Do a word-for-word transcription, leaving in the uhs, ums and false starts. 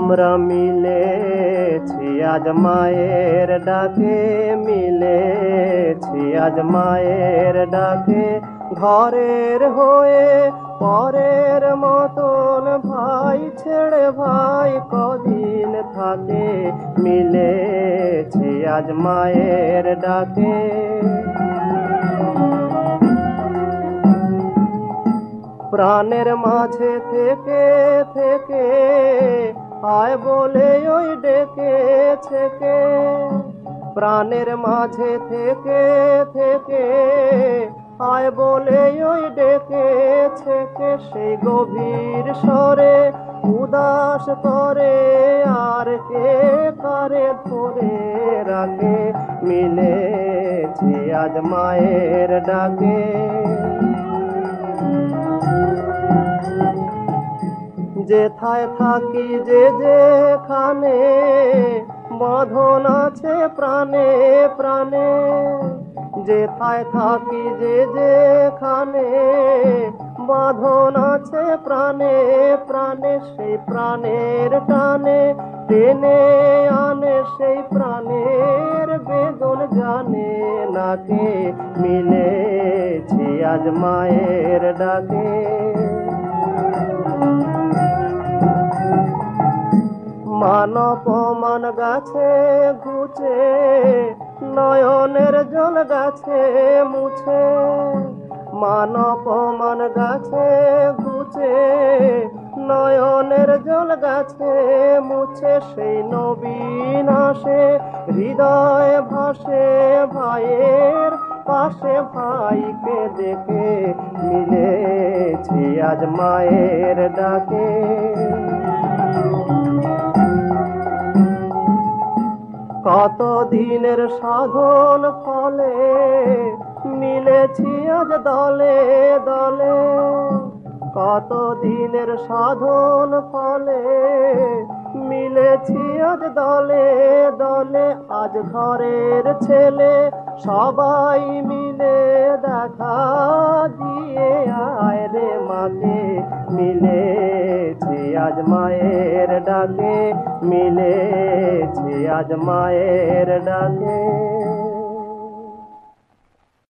আমরা মিলেছি আজ মায়ের ডাকে, মিলেছি আজ মায়ের ডাকে। ঘরের হয়ে পরের মতন ভাই ছেড়ে ভাই কদিন থাকে, মিলেছি আজ মায়ের ডাকে। প্রাণের মাঝে থেকে থেকে আয় বলে ওই ডেকেছে কে, প্রাণের মাঝে থেকে থেকে আয় বলে ওই ডেকেছে কে। সেই গভীর স্বরে উদাস করে আর কে কারে ধরে রাখে, মিলেছি আজ মায়ের ডাকে। যেথায় থাকি যে যেখানে বাঁধন আছে প্রাণে প্রাণে, যেথায় থাকি যে যেখানে বাঁধন আছে প্রাণে প্রাণে। সেই প্রাণের টানে টেনে আনে, সেই প্রাণের বেদন জানে না কে, মিলেছি আজ মায়ের ডাকে। মান অপমান গাছে ঘুচে নয়নের জল গাছে মুছে, মান অপমান গাছে ঘুচে নয়নের জল গাছে মুছে। সেই নবীন আসে হৃদয় ভাসে ভাইয়ের পাশে ভাইকে দেখে, মিলেছি আজ মায়ের ডাকে। কত দিনের সাধন ফলে মিলেছি আজ দলে দলে, কত দিনের সাধন ফলে মিলেছি আজ দলে দলে। আজ ঘরের ছেলে সবাই মিলে দেখা দিয়ে আয় রে মাকে, মিলেছি আজ মায়ের ডাকে, মিলেছি আজ মায়ের ডাকে।